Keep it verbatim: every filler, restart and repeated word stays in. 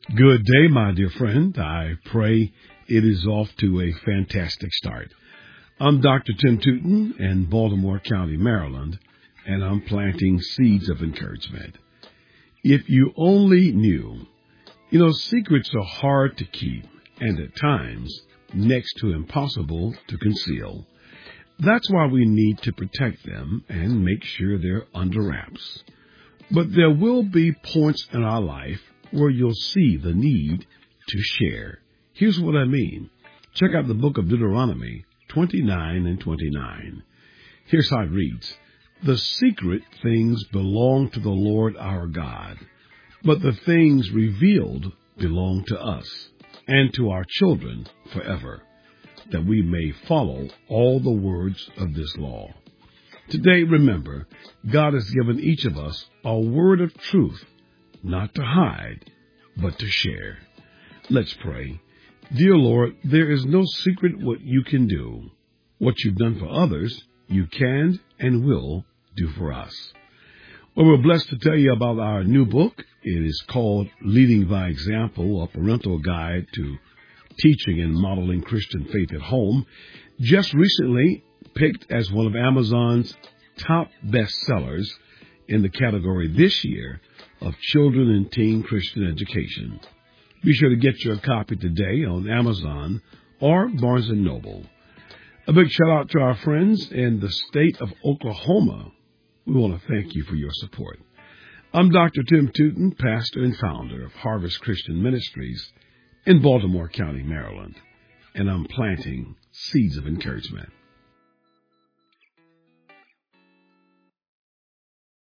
Good day, my dear friend. I pray it is off to a fantastic start. I'm Doctor Tim Tootin in Baltimore County, Maryland, and I'm planting seeds of encouragement. If you only knew, you know, secrets are hard to keep and at times next to impossible to conceal. That's why we need to protect them and make sure they're under wraps. But there will be points in our life where you'll see the need to share. Here's what I mean. Check out the book of Deuteronomy twenty-nine and twenty-nine. Here's how it reads. The secret things belong to the Lord our God, but the things revealed belong to us and to our children forever, that we may follow all the words of this law. Today, remember, God has given each of us a word of truth, not to hide, but to share. Let's pray. Dear Lord, there is no secret what you can do. What you've done for others, you can and will do for us. Well, we're blessed to tell you about our new book. It is called Leading by Example, a parental guide to teaching and modeling Christian faith at home. Just recently picked as one of Amazon's top bestsellers in the category this year of children and teen Christian education. Be sure to get your copy today on Amazon or Barnes and Noble. A big shout out to our friends in the state of Oklahoma. We want to thank you for your support. I'm Doctor Tim Tootin, pastor and founder of Harvest Christian Ministries in Baltimore County, Maryland, and I'm planting seeds of encouragement.